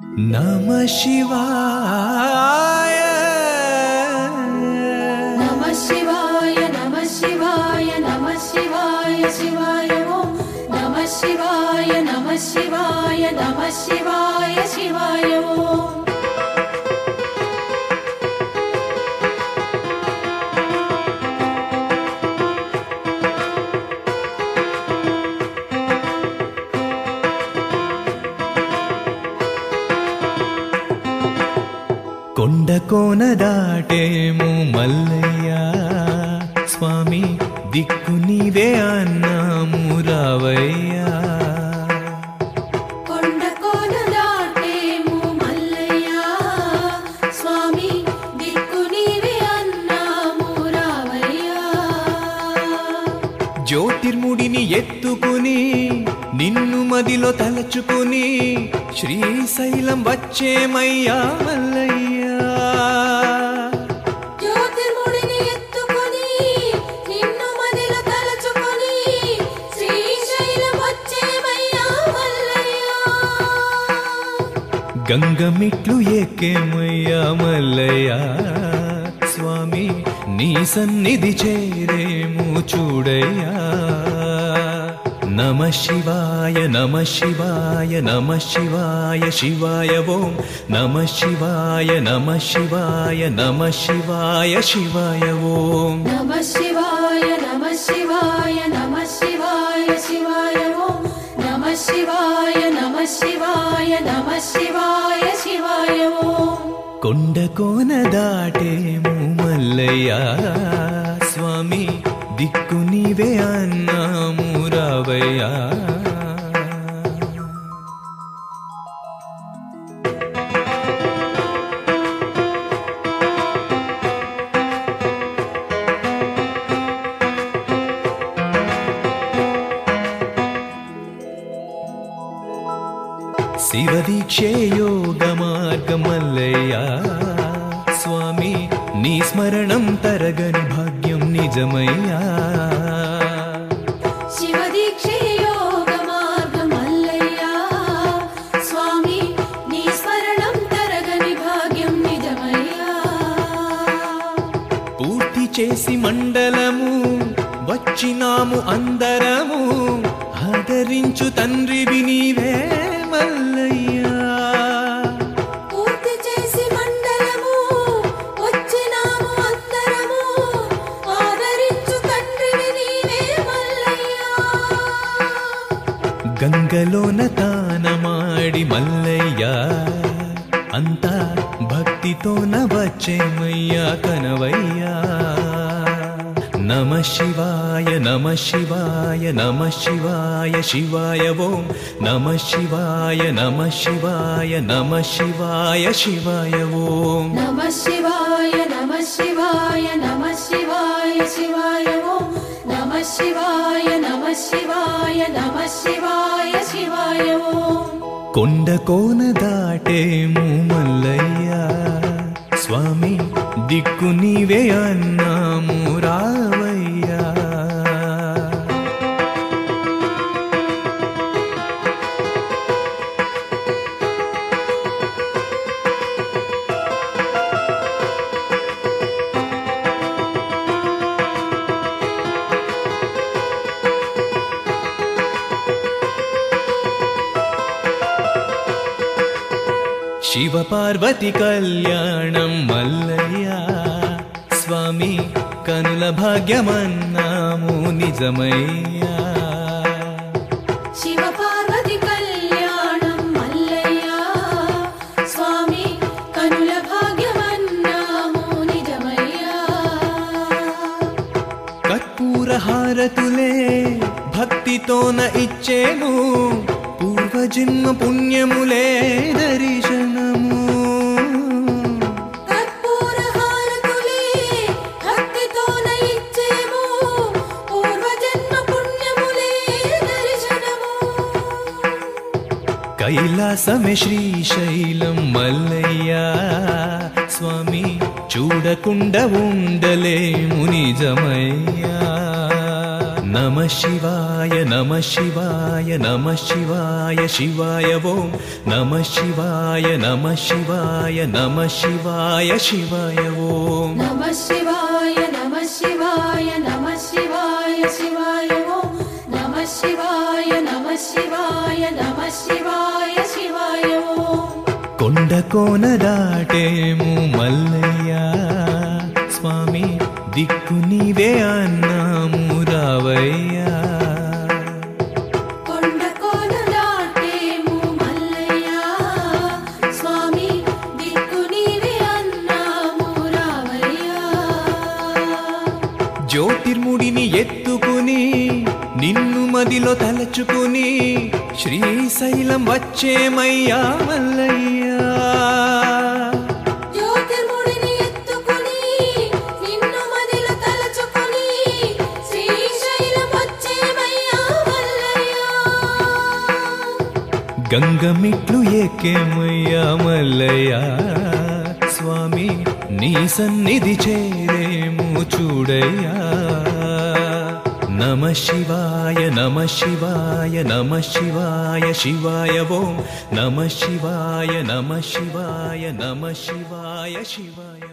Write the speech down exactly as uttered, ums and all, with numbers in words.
नमः शिवाय नमः शिवाय नमः शिवाय नमः शिवाय शिवाय ओम नमः शिवाय नमः शिवाय नमः शिवाय शिवाय ओम కొండ కోన దాటేము మల్లయ్య స్వామి దిక్కు నీవే అన్నాము రావయ్యా కొండ కోన దాటేము మల్లయ్య స్వామి దిక్కు నీవే అన్నాము రావయ్యా జ్యోతిర్ముడిని ఎత్తుకుని నిన్ను మదిలో తలచుకుని శ్రీశైలం వచ్చేమయ్యా మల్లయ్యా జ్యోతిర్ముడిని ఎత్తుకుని నిన్ను మదిలో తలచుకుని శ్రీశైలం వచ్చేమయ్యా మల్లయ్యా గంగమిట్లు ఎక్కేమయ్యా మల్లయ్యా స్వామి నీ సన్నిధి చేరేము చూడయ్యా नमः शिवाय नमः शिवाय नमः शिवाय शिवाय ओम नमः शिवाय नमः शिवाय नमः शिवाय शिवाय ओम नमः शिवाय नमः शिवाय नमः शिवाय शिवाय ओम नमः शिवाय नमः शिवाय नमः शिवाय शिवाय ओम కొండ కోన దాటేము మల్లయ్య స్వామి దిక్కు నీవే అన్నాము రావయ్యా శివదీక్షే యోగ మార్గమల్లయ్యా స్వామి నీ స్మరణం తరగని భాగ్యం నిజమయ్యా శివదీక్షే యోగ మార్గమల్లయ్యా స్వామి నీ స్మరణం తరగని భాగ్యం నిజమయ్యా పూర్తి చేసి మండలము వచ్చినాము అందరము ఆదరించు తండ్రివి నీవే మల్లయ్యా పూర్తి చేసి మండలము వచ్చినాము అందరము ఆదరించు తండ్రివి నీవే మల్లయ్యా గంగలోన తానమాడి మల్లయ్యా అంతా భక్తితోన వచ్చేమయ్యా కనవయ్యా नमः शिवाय नमः शिवाय नमः शिवाय शिवाय ओम नमः शिवाय नमः शिवाय नमः शिवाय शिवाय ओम नमः शिवाय नमः शिवाय नमः शिवाय शिवाय ओम नमः शिवाय नमः शिवाय नमः शिवाय शिवाय ओम కొండ కోన దాటేము మల్లయ్యా స్వామి దిక్కు నీవే అన్నాము రావయ్యా శివ పార్వతి కళ్యాణం మల్లయ్యా స్వామి కనుల భాగ్యమన్నాము నిజమయ్యా శివ పార్వతి కళ్యాణం మల్లయ్యా స్వామి కనుల భాగ్యమన్నాము నిజమయ్యా కర్పూర హారతులే భక్తితోన ఇచ్చేము పూర్వజన్మ పుణ్యములే దర్శనము కర్పూర హారతులే భక్తితోన ఇచ్చేము పూర్వజన్మ పుణ్యములే దర్శనము కైలాసమే శ్రీశైలం మల్లయ్యా స్వామి చూడకుండా ఉండలేము నిజమయ్యా నమః శివాయ నమః శివాయ నమః శివాయ శివాయ ఓం నమః శివాయ నమః శివాయ నమః శివాయ శివాయ ఓం నమః శివాయ నమః శివాయ నమః శివాయ శివాయ ఓం నమః శివాయ నమః శివాయ నమః శివాయ శివాయ ఓం కొండ కోన దాటేము మల్లయ్య స్వామి దిక్కు నీవే అన్నాము రావయ్యా కొండ కోన దాటేము మల్లయ్య స్వామి దిక్కు నీవే అన్నాము రావయ్యా జ్యోతిర్ముడిని ఎత్తుకుని నిన్ను మదిలో తలచుకుని శ్రీశైలం వచ్చేమయ్యా మల్లయ్యా జ్యోతిర్ముడిని ఎత్తుకుని నిన్ను మదిలో తలచుకుని శ్రీశైలం వచ్చేమయ్యా మల్లయ్యా గంగమిట్లు ఎక్కేమయ్యా మల్లయ్యా స్వామి నీ సన్నిధి చేరేము చూడయ్యా నమః శివాయ నమః శివాయ నమః శివాయ శివాయ ఓం నమః శివాయ నమః శివాయ నమః శివాయ శివాయ